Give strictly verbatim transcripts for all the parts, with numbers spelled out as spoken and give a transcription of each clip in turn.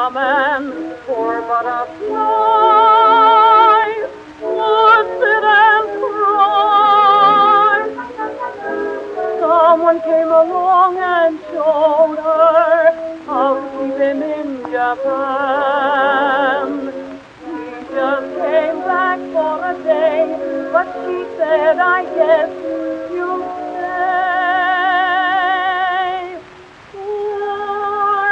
a man, poor butterfly would sit and cry. Someone came along and showed her how to keep him in Japan. He just came back for a day, but she said, I guess you'll stay. Poor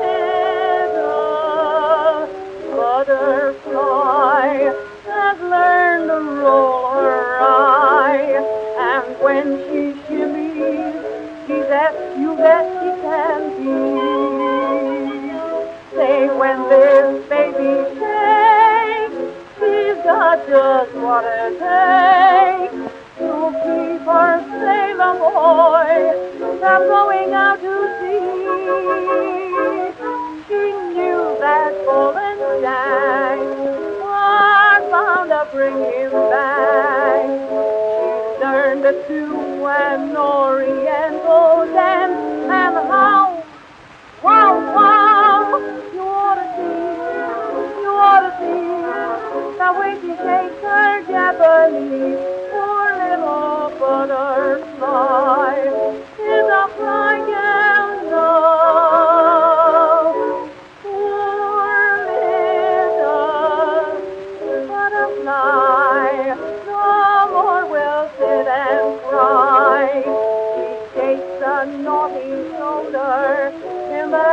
little butterfly has learned to roll her eye, and when she shimmies, she's as cute as she can be. Say, when this baby shakes, she's got just what it takes to keep her Salem boy from going out to sea. She knew that Bull and Jack are bound to bring him back. She learned to do an oriental dance, and how, wow, wow, you ought to see, you ought to see the way she shakes her Japanese. Poor little butterfly is a fly girl now. Poor little butterfly no more will sit and cry. She shakes a naughty shoulder in the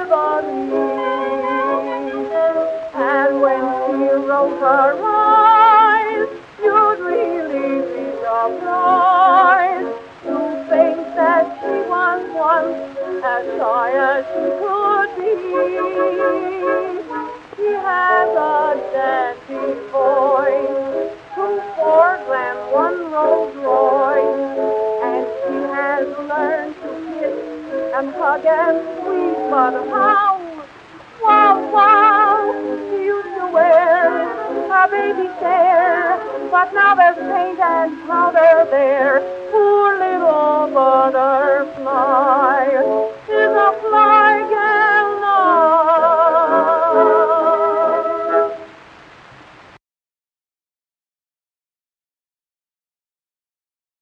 chivalry, and when she rolls her eyes, you'd really be surprised to think that she was once as shy as she could be. She has a dandy voice, two Ford and one Rolls Royce, and she has learned to kiss and hug and squeeze, but how, wow, wow, she used to wear a baby's hair, but now there's paint and powder there.